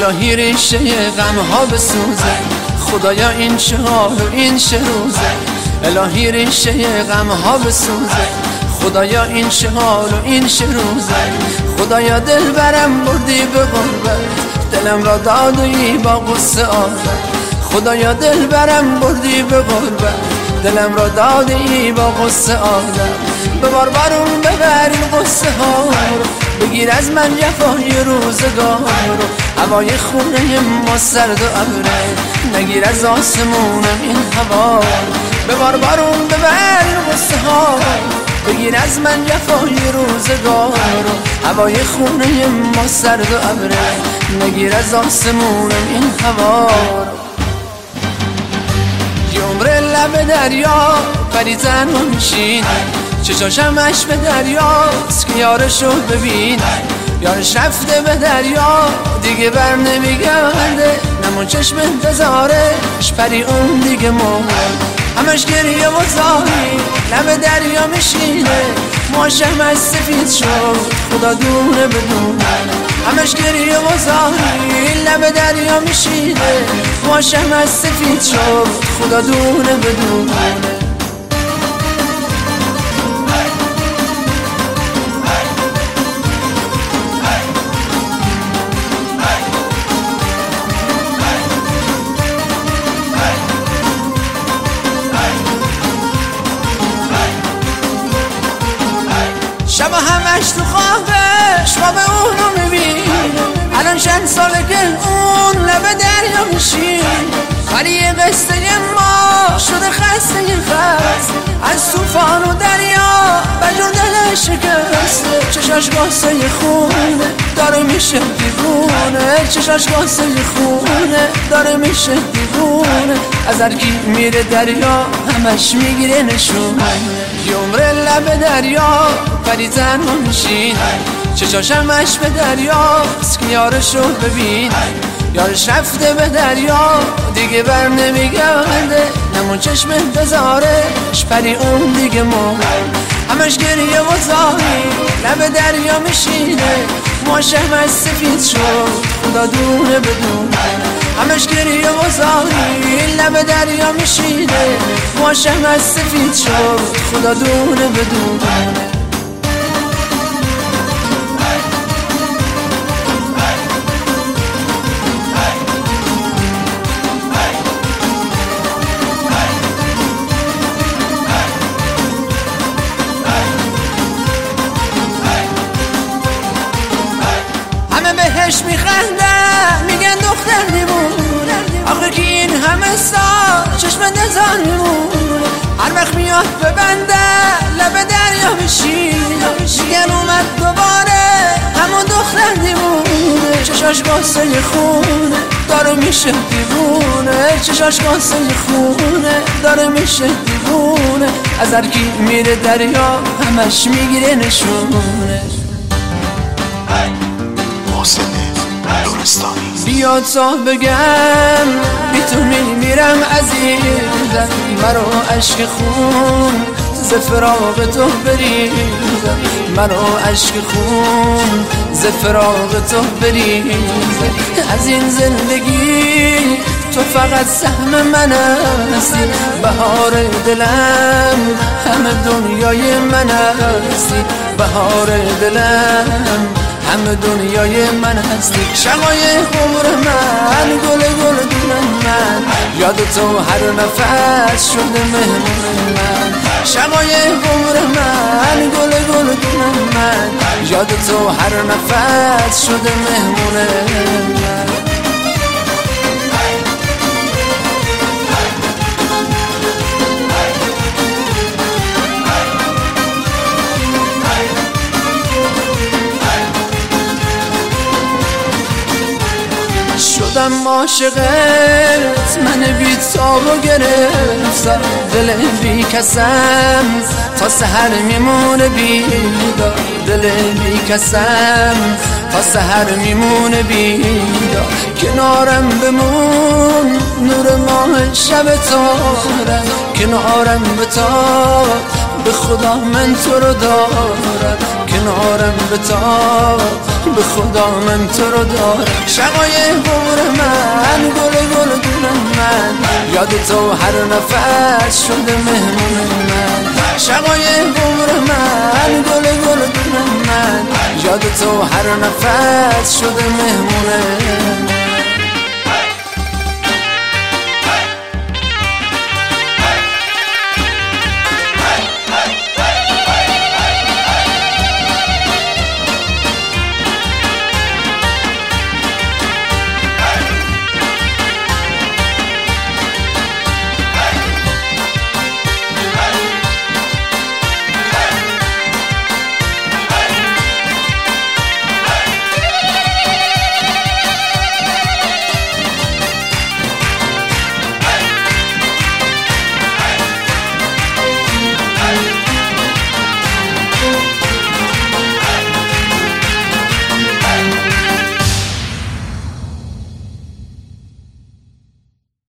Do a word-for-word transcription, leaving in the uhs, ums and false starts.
الهی ریشه غم ها بسوزه، خدایا این چه حال و این چه روزه. الهی ریشه غم ها بسوزه، خدایا این چه حال و این چه روزه. خدایا دل برم بردی به غربت، دلم را دادی با غصه آزد. خدایا دل برم بردی به غربت، دلم را دادی با غصه آزد. ببار بارون ببر این غصه ها رو، بگیر از من جفای روزگار رو. هوای خونه ما سرد و ابره، نگیر از آسمونم این هوا رو. ببار بارون ببر این غصه ها رو، بگیر از من جفای روزگار رو. هوای خونه ما سرد و ابره، نگیر از آسمونم این هوا رو. یه عمر لب دریا پریزن و میشین، چشاشم اش به دریاست که یارشو ببین. یارش رفته به دریا دیگه بر نمیگرده، نمون چشم انتظارش پری اون دیگه مرد. همش گریه و زاری لب دریا میشینه، موهاشم از سفید شد خدا دونه بدونه. همش گریه و زاری لب دریا میشینه، موهاشم از سفید شد خدا دونه بدونه. شبا همش تو خوابش خواب اونو میبین، الان چند ساله که اون لب دریا میشین. ولی یه قصه ما شده خسته خست، از توفان و دریا بجور دلش شکسته. چشاش گاسه خونه داره میشه دیوونه، چشاش گاسه خونه داره میشه دیوونه. از هرکی میره دریا همش میگیره نشونه. یه عمر لب دریا پریزن و میشین، چشاشم اش به دریاست که یارشو ببین. یارش رفته به دریا دیگه بر نمیگرده، نمون چشم انتظارش پری اون دیگه مرد. همش گریه و زاری لب دریا میشینه، موهاشم از سفید شد خدا دونه بدونه. همش گریه و زاری لب دریا میشینه، موهاشم از سفید شد خدا دونه بدونه. بهش میخندن میگن دختر دیوونه، آخه که این همه سال چشم نزار میمونه. هر وقت میاد ببنده لب دریا میشینه، میگن اومد دوباره همون دختر دیوونه. چشاش گاسه خونه داره میشه دیوونه، چشاش گاسه خونه داره میشه دیوونه. از هرکی میره دریا همش میگیره نشونه. بیا تا بگم بی تو میمیرم عزیزم، مرا عشق خون ز فراق تو بریزم. مرا عشق خون ز فراق تو بریزم. از این زندگی تو فقط سهم من هستی، بهار دلم همه دنیای من هستی. بهار دلم همه دنیای من هستی. شمای عمر من گل گل دونم من، یاد تو هر نفس شده مهمون من. شمای عمر من گل گل دونم من، یاد تو هر نفس شده مهمون من. شدم عاشقت من بی تابو گرفتم، دل بی کسم تا سحر میمونه بیدار. دل بی کسم تا سحر میمونه بیدار. کنارم بمون نور ماه شب تارم، کنارم بتاب به خدا من تو رو دارم، کنارم بتاب به خدا من تو رو دارم. شقای عمر من، گل گل دل من، یاد تو هر نفس شده مهمون من. شقای عمر من، گل گل دل من، یاد تو هر نفس شده مهمون من.